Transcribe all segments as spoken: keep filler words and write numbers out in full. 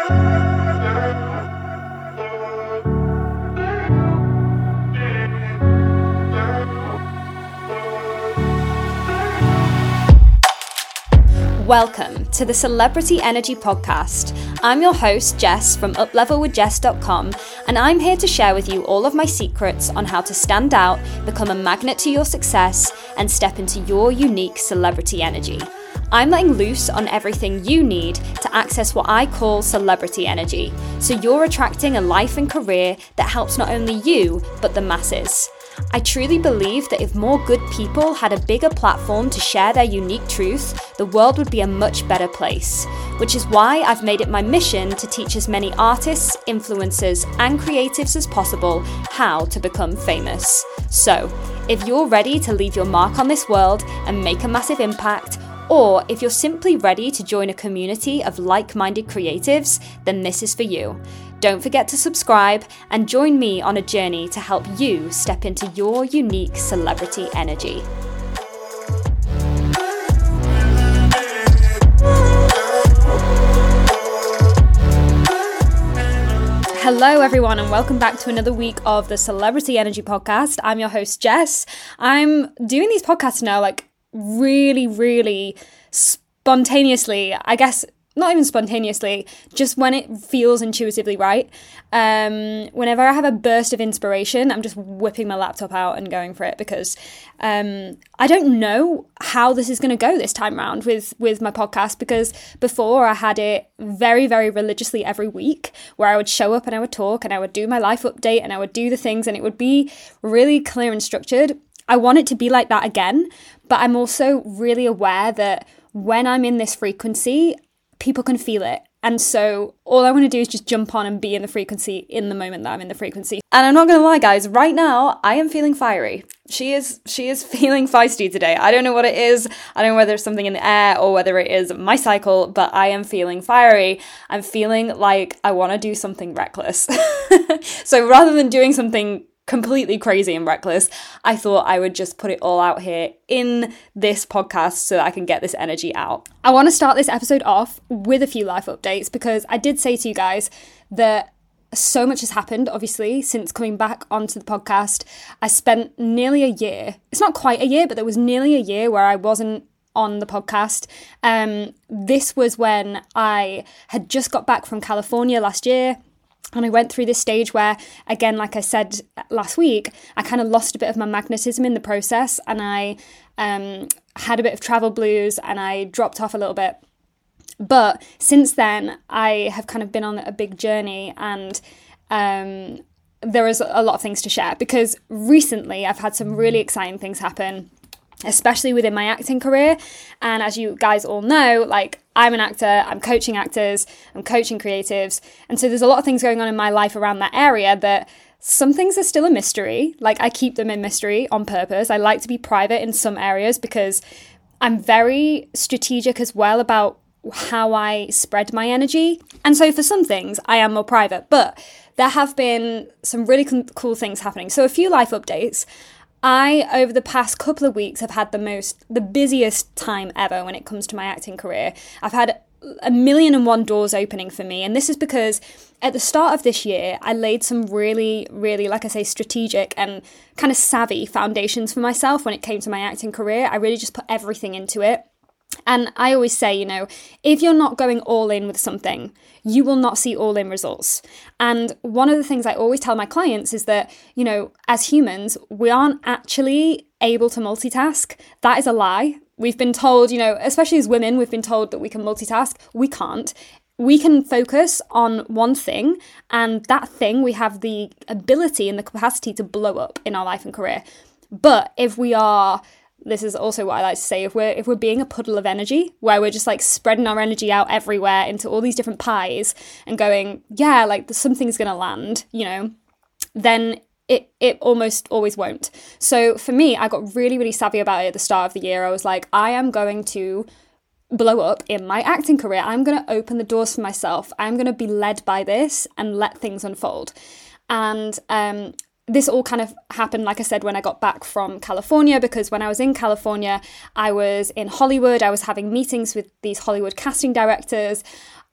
Welcome to the Celebrity Energy Podcast. I'm your host, Jess from up level with jess dot com, and I'm here to share with you all of my secrets on how to stand out, become a magnet to your success, and step into your unique celebrity energy. I'm letting loose on everything you need to access what I call celebrity energy, so you're attracting a life and career that helps not only you, but the masses. I truly believe that if more good people had a bigger platform to share their unique truth, the world would be a much better place. Which is why I've made it my mission to teach as many artists, influencers, and creatives as possible how to become famous. So, if you're ready to leave your mark on this world and make a massive impact, or if you're simply ready to join a community of like-minded creatives, then this is for you. Don't forget to subscribe and join me on a journey to help you step into your unique celebrity energy. Hello everyone and welcome back to another week of the Celebrity Energy Podcast. I'm your host Jess. I'm doing these podcasts now like really, really spontaneously, I guess. Not even spontaneously, just when it feels intuitively right. Um, whenever I have a burst of inspiration, I'm just whipping my laptop out and going for it because um, I don't know how this is going to go this time around with, with my podcast, because before I had it very, very religiously every week where I would show up and I would talk and I would do my life update and I would do the things and it would be really clear and structured. I want it to be like that again, but I'm also really aware that when I'm in this frequency, people can feel it. And so all I want to do is just jump on and be in the frequency in the moment that I'm in the frequency. And I'm not going to lie, guys, right now I am feeling fiery. She is she is feeling feisty today. I don't know what it is. I don't know whether it's something in the air or whether it is my cycle, but I am feeling fiery. I'm feeling like I want to do something reckless. So rather than doing something completely crazy and reckless, I thought I would just put it all out here in this podcast so that I can get this energy out. I want to start this episode off with a few life updates because I did say to you guys that so much has happened, obviously, since coming back onto the podcast. I spent nearly a year, it's not quite a year, but there was nearly a year where I wasn't on the podcast. Um, this was when I had just got back from California last year. And I went through this stage where, again, like I said last week, I kind of lost a bit of my magnetism in the process and I um, had a bit of travel blues and I dropped off a little bit. But since then, I have kind of been on a big journey and um, there is a lot of things to share because recently I've had some really exciting things happen, especially within my acting career. And as you guys all know, like I'm an actor, I'm coaching actors, I'm coaching creatives. And so there's a lot of things going on in my life around that area that some things are still a mystery. Like I keep them in mystery on purpose. I like to be private in some areas because I'm very strategic as well about how I spread my energy. And so for some things, I am more private, but there have been some really cool things happening. So a few life updates. I, over the past couple of weeks, have had the most, the busiest time ever when it comes to my acting career. I've had a million and one doors opening for me. And this is because at the start of this year, I laid some really, really, like I say, strategic and kind of savvy foundations for myself when it came to my acting career. I really just put everything into it. And I always say, you know, if you're not going all in with something, you will not see all in results. And one of the things I always tell my clients is that, you know, as humans, we aren't actually able to multitask. That is a lie. We've been told, you know, especially as women, we've been told that we can multitask. We can't. We can focus on one thing, and that thing we have the ability and the capacity to blow up in our life and career. But if we are This is also what I like to say, if we're if we're being a puddle of energy, where we're just like spreading our energy out everywhere into all these different pies and going, yeah, like something's going to land, you know, then it it almost always won't. So for me, I got really, really savvy about it at the start of the year. I was like, I am going to blow up in my acting career. I'm going to open the doors for myself. I'm going to be led by this and let things unfold. And um this all kind of happened, like I said, when I got back from California, because when I was in California, I was in Hollywood. I was having meetings with these Hollywood casting directors.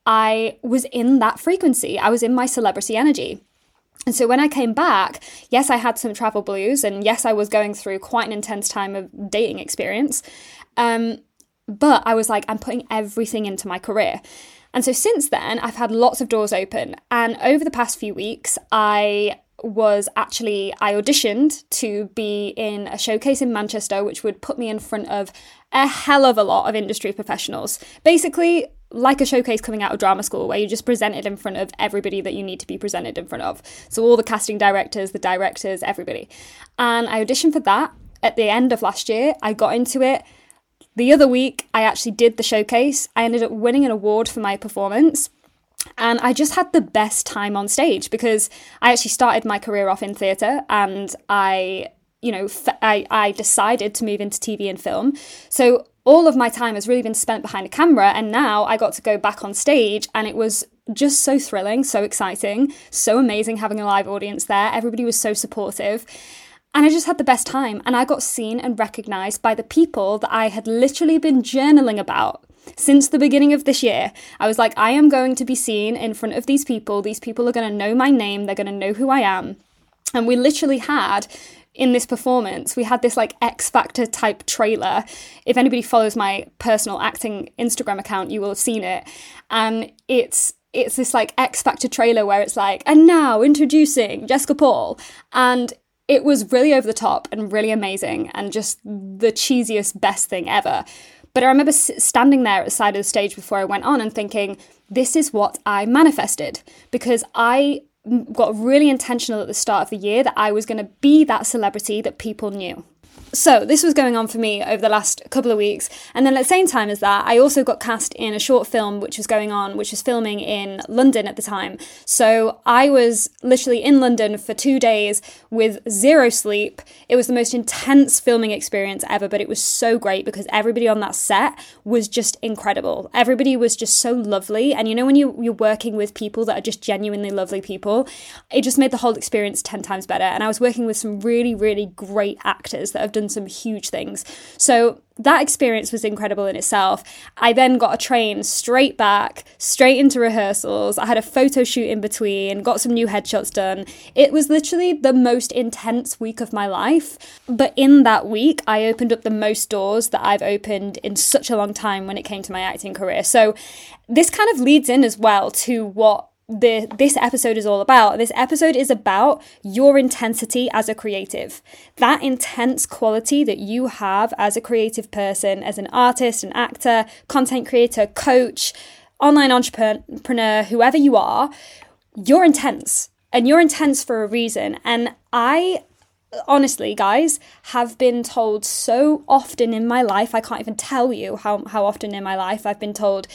I was in that frequency. I was in my celebrity energy. And so when I came back, yes, I had some travel blues, and yes, I was going through quite an intense time of dating experience. Um, but I was like, I'm putting everything into my career. And so since then, I've had lots of doors open. And over the past few weeks, I was actually, I auditioned to be in a showcase in Manchester, which would put me in front of a hell of a lot of industry professionals. Basically, like a showcase coming out of drama school, where you just presented in front of everybody that you need to be presented in front of. So all the casting directors, the directors, everybody. And I auditioned for that at the end of last year. I got into it. The other week, I actually did the showcase. I ended up winning an award for my performance. And I just had the best time on stage, because I actually started my career off in theatre, and I, you know, f- I, I decided to move into T V and film. So all of my time has really been spent behind a camera, and now I got to go back on stage, and it was just so thrilling, so exciting, so amazing having a live audience there. Everybody was so supportive. And I just had the best time, and I got seen and recognised by the people that I had literally been journaling about since the beginning of this year. I was like, I am going to be seen in front of these people. These people are going to know my name. They're going to know who I am. And we literally had, in this performance, we had this like X Factor type trailer. If anybody follows my personal acting Instagram account, you will have seen it. And it's it's this like X Factor trailer where it's like, and now introducing Jessica Paul. And it was really over the top and really amazing, and just the cheesiest, best thing ever. But I remember standing there at the side of the stage before I went on and thinking, this is what I manifested, because I got really intentional at the start of the year that I was going to be that celebrity that people knew. So this was going on for me over the last couple of weeks. And then at the same time as that, I also got cast in a short film which was going on, which was filming in London at the time. So I was literally in London for two days with zero sleep. It was the most intense filming experience ever, but it was so great because everybody on that set was just incredible. Everybody was just so lovely. And you know, when you, you're working with people that are just genuinely lovely people, it just made the whole experience ten times better. And I was working with some really, really great actors that have done some huge things. So that experience was incredible in itself. I then got a train straight back, straight into rehearsals. I had a photo shoot in between, got some new headshots done. It was literally the most intense week of my life. But in that week, I opened up the most doors that I've opened in such a long time when it came to my acting career. So this kind of leads in as well to what The, this episode is all about. This episode is about your intensity as a creative. That intense quality that you have as a creative person, as an artist, an actor, content creator, coach, online entrepreneur, whoever you are, you're intense. And you're intense for a reason. And I honestly, guys, have been told so often in my life, I can't even tell you how, how often in my life I've been told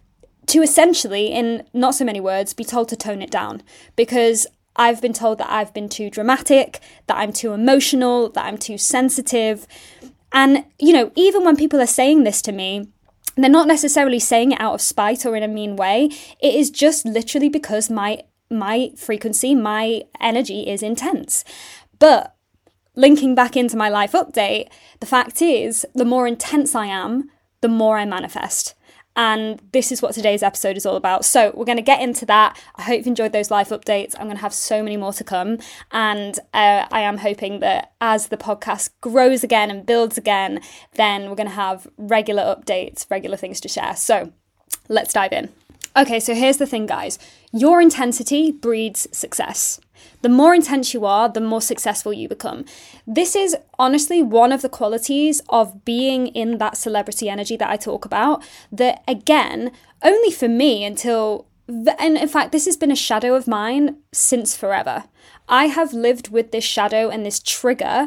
to essentially, in not so many words, be told to tone it down, because I've been told that I've been too dramatic, that I'm too emotional, that I'm too sensitive. And, you know, even when people are saying this to me, they're not necessarily saying it out of spite or in a mean way. It is just literally because my my frequency, my energy is intense. But linking back into my life update, the fact is, the more intense I am, the more I manifest. And this is what today's episode is all about. So we're going to get into that. I hope you've enjoyed those life updates. I'm going to have so many more to come. And uh, I am hoping that as the podcast grows again and builds again, then we're going to have regular updates, regular things to share. So let's dive in. Okay, so here's the thing, guys. Your intensity breeds success. The more intense you are, the more successful you become. This is honestly one of the qualities of being in that celebrity energy that I talk about, that again, only for me until, and in fact, this has been a shadow of mine since forever. I have lived with this shadow and this trigger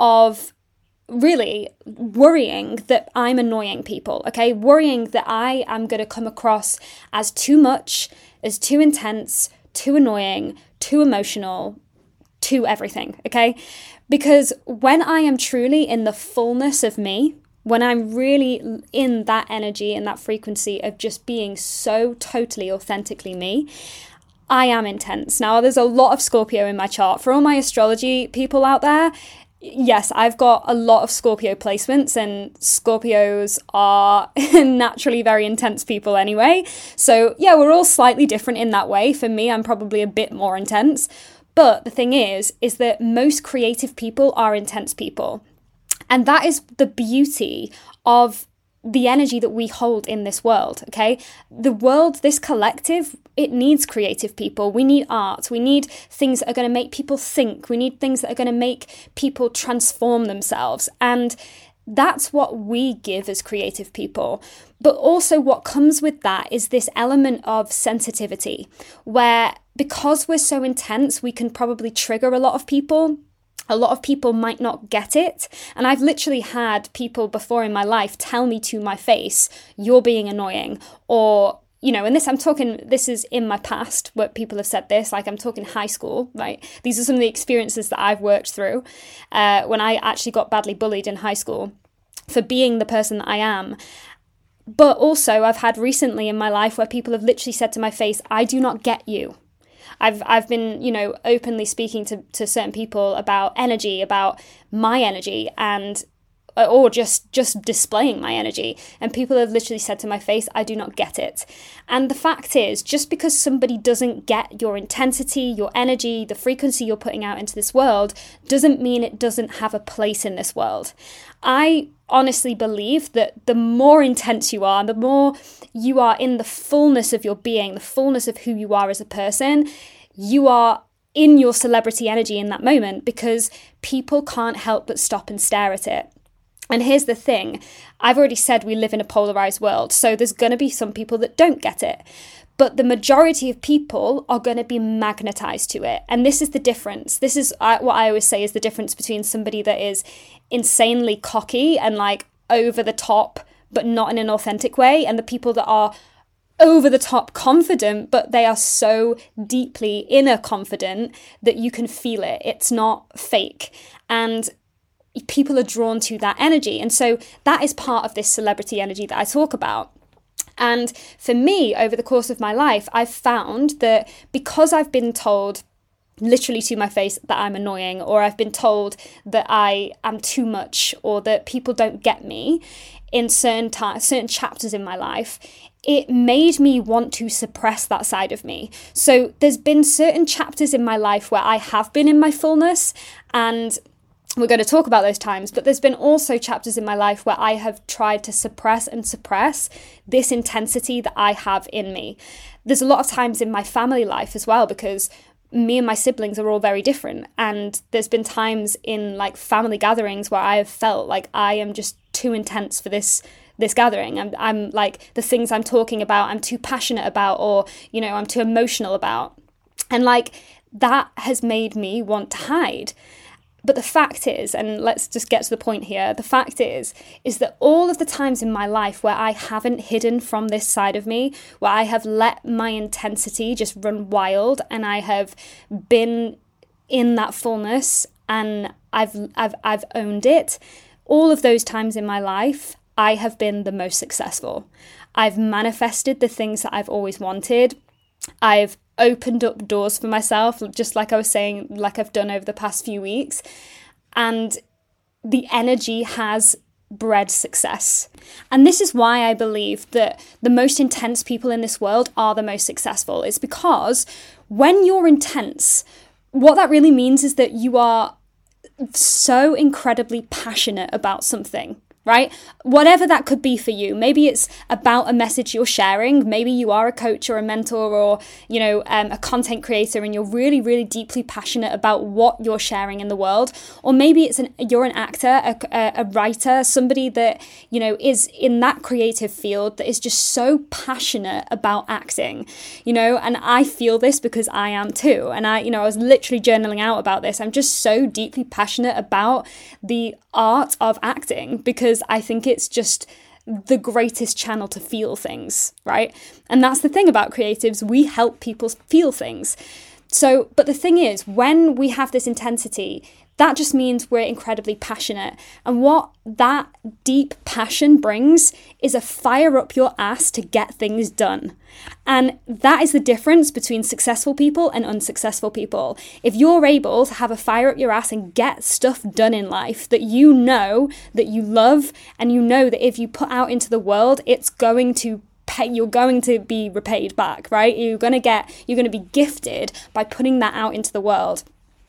of really worrying that I'm annoying people, okay? Worrying that I am going to come across as too much, as too intense, too annoying, too emotional, too everything, okay? Because when I am truly in the fullness of me, when I'm really in that energy and that frequency of just being so totally authentically me, I am intense. Now, there's a lot of Scorpio in my chart. For all my astrology people out there, yes, I've got a lot of Scorpio placements, and Scorpios are naturally very intense people anyway. So yeah, we're all slightly different in that way. For me, I'm probably a bit more intense. But the thing is, is that most creative people are intense people. And that is the beauty of the energy that we hold in this world, okay? The world, this collective, it needs creative people. We need art. We need things that are going to make people think. We need things that are going to make people transform themselves. And that's what we give as creative people. But also what comes with that is this element of sensitivity, where because we're so intense, we can probably trigger a lot of people. A lot of people might not get it. And I've literally had people before in my life tell me to my face, you're being annoying. Or, you know, and this, I'm talking, this is in my past where people have said this, like I'm talking high school, right? These are some of the experiences that I've worked through uh, when I actually got badly bullied in high school for being the person that I am. But also I've had recently in my life where people have literally said to my face, I do not get you. I've I've been, you know, openly speaking to, to certain people about energy, about my energy, and or just just displaying my energy. And people have literally said to my face, I do not get it. And the fact is, just because somebody doesn't get your intensity, your energy, the frequency you're putting out into this world, doesn't mean it doesn't have a place in this world. I honestly believe that the more intense you are, the more you are in the fullness of your being, the fullness of who you are as a person, you are in your celebrity energy in that moment, because people can't help but stop and stare at it. And here's the thing, I've already said we live in a polarized world, so there's going to be some people that don't get it. But the majority of people are going to be magnetized to it. And this is the difference. This is uh, what I always say is the difference between somebody that is insanely cocky and like over the top, but not in an authentic way, and the people that are over the top confident, but they are so deeply inner confident that you can feel it. It's not fake. And people are drawn to that energy. And so that is part of this celebrity energy that I talk about. And for me, over the course of my life, I've found that because I've been told literally to my face that I'm annoying, or I've been told that I am too much, or that people don't get me in certain ta- certain chapters in my life, it made me want to suppress that side of me. So there's been certain chapters in my life where I have been in my fullness, and we're going to talk about those times, but there's been also chapters in my life where I have tried to suppress and suppress this intensity that I have in me. There's a lot of times in my family life as well, because me and my siblings are all very different. And there's been times in like family gatherings where I have felt like I am just too intense for this this gathering. I'm, I'm like, the things I'm talking about, I'm too passionate about, or, you know, I'm too emotional about. And like, that has made me want to hide. But the fact is, and let's just get to the point here, the fact is, is that all of the times in my life where I haven't hidden from this side of me, where I have let my intensity just run wild, and I have been in that fullness, and I've I've I've owned it, all of those times in my life, I have been the most successful. I've manifested the things that I've always wanted. I've opened up doors for myself, just like I was saying, like I've done over the past few weeks. And the energy has bred success. And this is why I believe that the most intense people in this world are the most successful. It's because when you're intense, what that really means is that you are so incredibly passionate about something. Right? Whatever that could be for you. Maybe it's about a message you're sharing. Maybe you are a coach or a mentor, or, you know, um, a content creator, and you're really, really deeply passionate about what you're sharing in the world. Or maybe it's an you're an actor, a, a, a writer, somebody that, you know, is in that creative field that is just so passionate about acting, you know, and I feel this because I am too. And I, you know, I was literally journaling out about this. I'm just so deeply passionate about the art of acting, because I think it's just the greatest channel to feel things, right? And that's the thing about creatives, we help people feel things. So, but the thing is, when we have this intensity, that just means we're incredibly passionate. And what that deep passion brings is a fire up your ass to get things done. And that is the difference between successful people and unsuccessful people. If you're able to have a fire up your ass and get stuff done in life that you know that you love, and you know that if you put out into the world, it's going to pay, you're going to be repaid back, right? You're going to get, you're going to be gifted by putting that out into the world.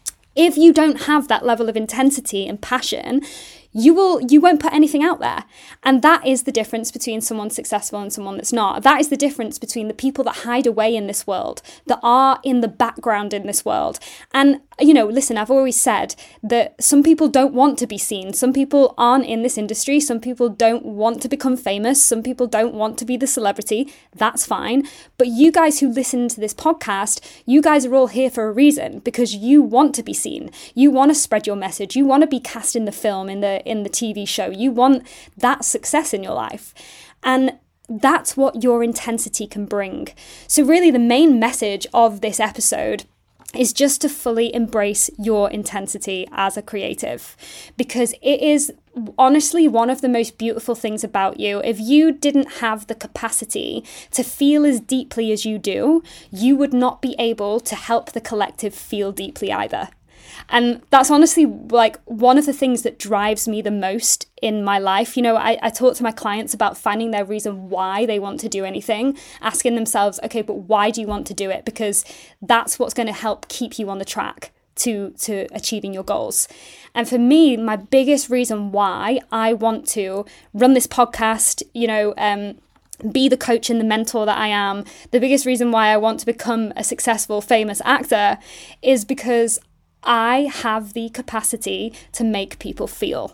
If you don't have that level of intensity and passion, you will you won't put anything out there. And that is the difference between someone successful and someone that's not. That is the difference between the people that hide away in this world, that are in the background in this world. And, you know, listen, I've always said that some people don't want to be seen. Some people aren't in this industry. Some people don't want to become famous. Some people don't want to be the celebrity. That's fine. But you guys who listen to this podcast, you guys are all here for a reason, because you want to be seen. You want to spread your message. You want to be cast in the film, in the in the T V show. You want that success in your life. And that's what your intensity can bring. So really the main message of this episode is just to fully embrace your intensity as a creative, because it is honestly one of the most beautiful things about you. If you didn't have the capacity to feel as deeply as you do, you would not be able to help the collective feel deeply either. And that's honestly like one of the things that drives me the most in my life. You know, I, I talk to my clients about finding their reason why they want to do anything, asking themselves, okay, but why do you want to do it? Because that's what's going to help keep you on the track to, to achieving your goals. And for me, my biggest reason why I want to run this podcast, you know, um, be the coach and the mentor that I am, the biggest reason why I want to become a successful, famous actor is because I have the capacity to make people feel.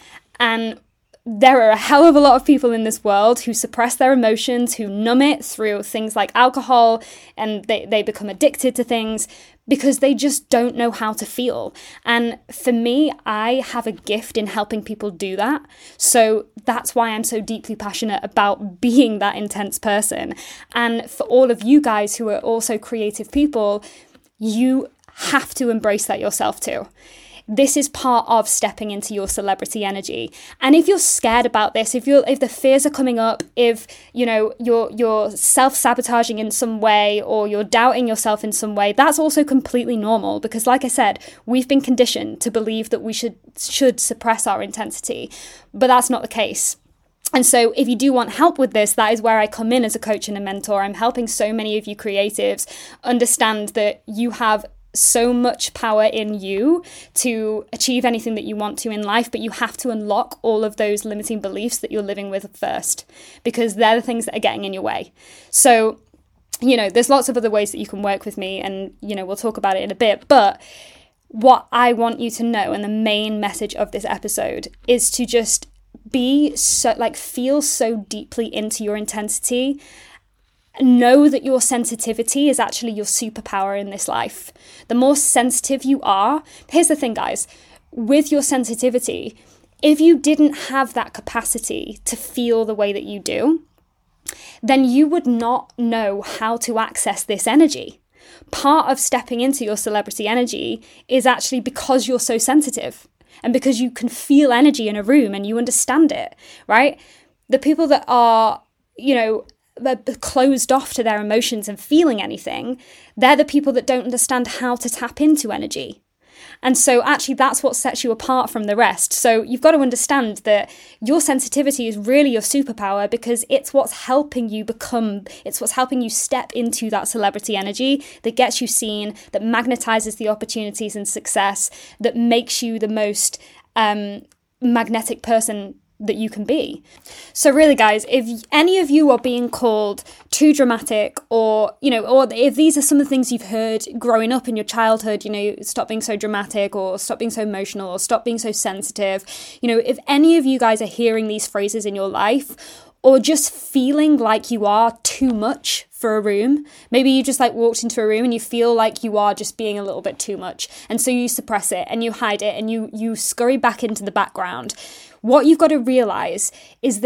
And there are a hell of a lot of people in this world who suppress their emotions, who numb it through things like alcohol, and they, they become addicted to things because they just don't know how to feel. And for me, I have a gift in helping people do that. So that's why I'm so deeply passionate about being that intense person. And for all of you guys who are also creative people, you have to embrace that yourself too. This is part of stepping into your celebrity energy. And if you're scared about this, if you're if the fears are coming up, if you know you're you're self-sabotaging in some way, or you're doubting yourself in some way, that's also completely normal, because like I said, we've been conditioned to believe that we should should suppress our intensity, but that's not the case. And so if you do want help with this, that is where I come in as a coach and a mentor. I'm helping so many of you creatives understand that you have so much power in you to achieve anything that you want to in life, but you have to unlock all of those limiting beliefs that you're living with first, because they're the things that are getting in your way. So, you know, there's lots of other ways that you can work with me, and, you know, we'll talk about it in a bit, but what I want you to know, and the main message of this episode, is to just be so, like, feel so deeply into your intensity. Know that your sensitivity is actually your superpower in this life. The more sensitive you are, here's the thing, guys, with your sensitivity, if you didn't have that capacity to feel the way that you do, then you would not know how to access this energy. Part of stepping into your celebrity energy is actually because you're so sensitive, and because you can feel energy in a room and you understand it, right? The people that are, you know, closed off to their emotions and feeling anything, they're the people that don't understand how to tap into energy. And so actually that's what sets you apart from the rest. So you've got to understand that your sensitivity is really your superpower, because it's what's helping you become, it's what's helping you step into that celebrity energy that gets you seen, that magnetizes the opportunities and success, that makes you the most um, magnetic person that you can be. So really, guys, if any of you are being called too dramatic, or, you know, or if these are some of the things you've heard growing up in your childhood, you know, stop being so dramatic, or stop being so emotional, or stop being so sensitive, you know, if any of you guys are hearing these phrases in your life, or just feeling like you are too much for a room, maybe you just like walked into a room and you feel like you are just being a little bit too much, and so you suppress it and you hide it and you you scurry back into the background. What you've got to realize is that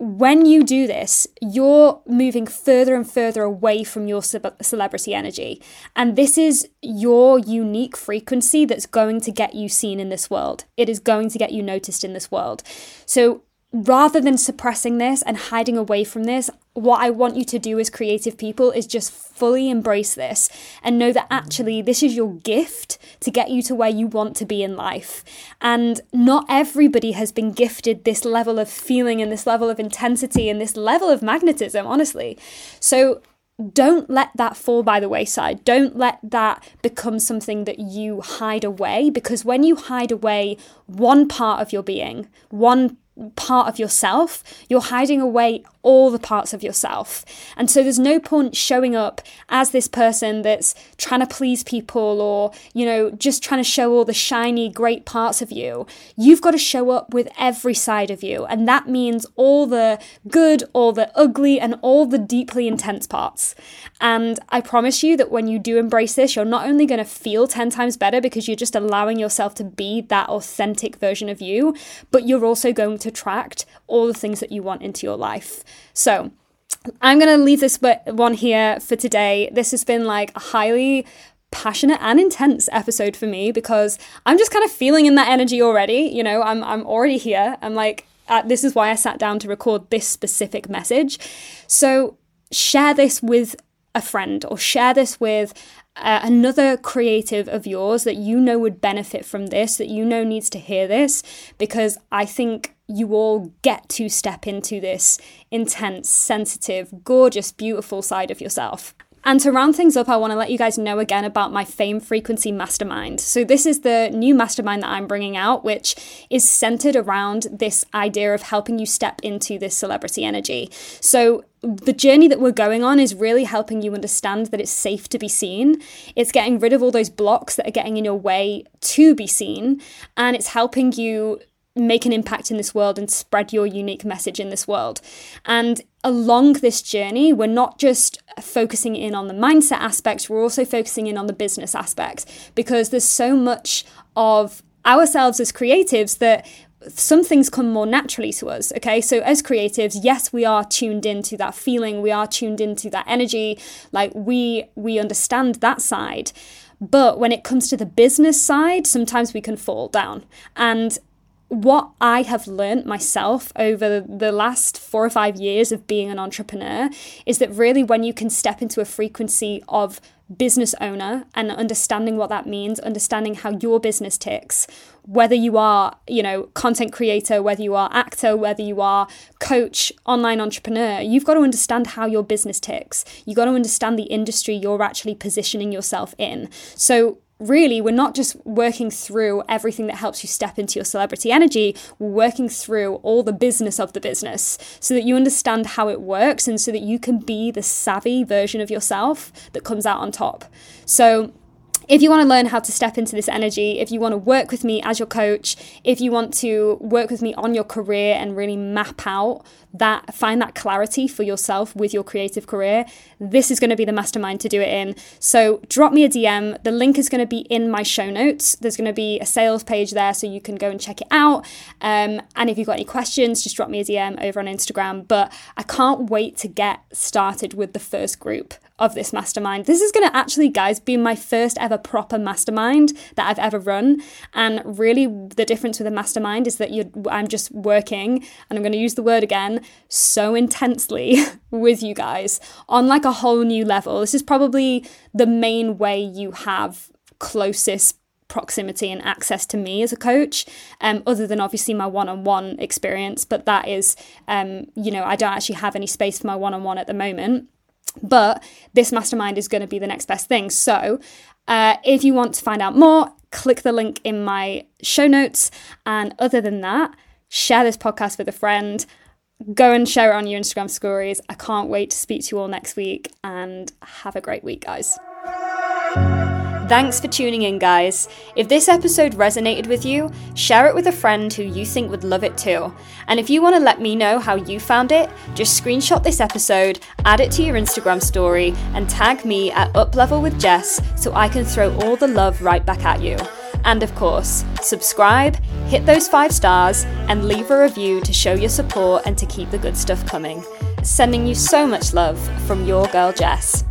when you do this, you're moving further and further away from your ce- celebrity energy. And this is your unique frequency that's going to get you seen in this world. It is going to get you noticed in this world. So rather than suppressing this and hiding away from this, what I want you to do as creative people is just fully embrace this and know that actually this is your gift to get you to where you want to be in life. And not everybody has been gifted this level of feeling and this level of intensity and this level of magnetism, honestly. So don't let that fall by the wayside. Don't let that become something that you hide away, because when you hide away one part of your being, one part of yourself, you're hiding away all the parts of yourself. And so there's no point showing up as this person that's trying to please people or, you know, just trying to show all the shiny, great parts of you. You've got to show up with every side of you. And that means all the good, all the ugly, and all the deeply intense parts. And I promise you that when you do embrace this, you're not only going to feel ten times better because you're just allowing yourself to be that authentic version of you, but you're also going to attract all the things that you want into your life. So I'm going to leave this one here for today. This has been like a highly passionate and intense episode for me because I'm just kind of feeling in that energy already. You know, I'm I'm already here. I'm like, uh, this is why I sat down to record this specific message. So share this with a friend or share this with Uh, another creative of yours that you know would benefit from this, that you know needs to hear this, because I think you all get to step into this intense, sensitive, gorgeous, beautiful side of yourself. And to round things up, I want to let you guys know again about my Fame Frequency Mastermind. So this is the new mastermind that I'm bringing out, which is centered around this idea of helping you step into this celebrity energy. So the journey that we're going on is really helping you understand that it's safe to be seen. It's getting rid of all those blocks that are getting in your way to be seen. And it's helping you make an impact in this world and spread your unique message in this world. And along this journey, we're not just focusing in on the mindset aspects, we're also focusing in on the business aspect, because there's so much of ourselves as creatives that some things come more naturally to us, okay? So as creatives, yes, we are tuned into that feeling, we are tuned into that energy, like we we understand that side. But when it comes to the business side, sometimes we can fall down. And what I have learned myself over the last four or five years of being an entrepreneur is that really when you can step into a frequency of business owner and understanding what that means, understanding how your business ticks, whether you are, you know, content creator, whether you are actor, whether you are coach, online entrepreneur, you've got to understand how your business ticks. You've got to understand the industry you're actually positioning yourself in. So really, we're not just working through everything that helps you step into your celebrity energy, we're working through all the business of the business so that you understand how it works and so that you can be the savvy version of yourself that comes out on top. So if you want to learn how to step into this energy, if you want to work with me as your coach, if you want to work with me on your career and really map out that, find that clarity for yourself with your creative career, this is going to be the mastermind to do it in. So drop me a D M. The link is going to be in my show notes. There's going to be a sales page there so you can go and check it out. Um, and if you've got any questions, just drop me a D M over on Instagram. But I can't wait to get started with the first group of this mastermind. This is going to actually, guys, be my first ever proper mastermind that I've ever run. And really the difference with a mastermind is that you're, I'm just working, and I'm going to use the word again, so intensely with you guys on like a whole new level. This is probably the main way you have closest proximity and access to me as a coach, um, other than obviously my one-on-one experience. But that is, um, you know, I don't actually have any space for my one-on-one at the moment. But this mastermind is going to be the next best thing. So uh, if you want to find out more, click the link in my show notes. And other than that, share this podcast with a friend. Go and share it on your Instagram stories. I can't wait to speak to you all next week, and have a great week, guys. Thanks for tuning in, guys. If this episode resonated with you, share it with a friend who you think would love it too. And if you want to let me know how you found it, just screenshot this episode, add it to your Instagram story, and tag me at Up Level with Jess so I can throw all the love right back at you. And of course, subscribe, hit those five stars, and leave a review to show your support and to keep the good stuff coming. Sending you so much love from your girl Jess.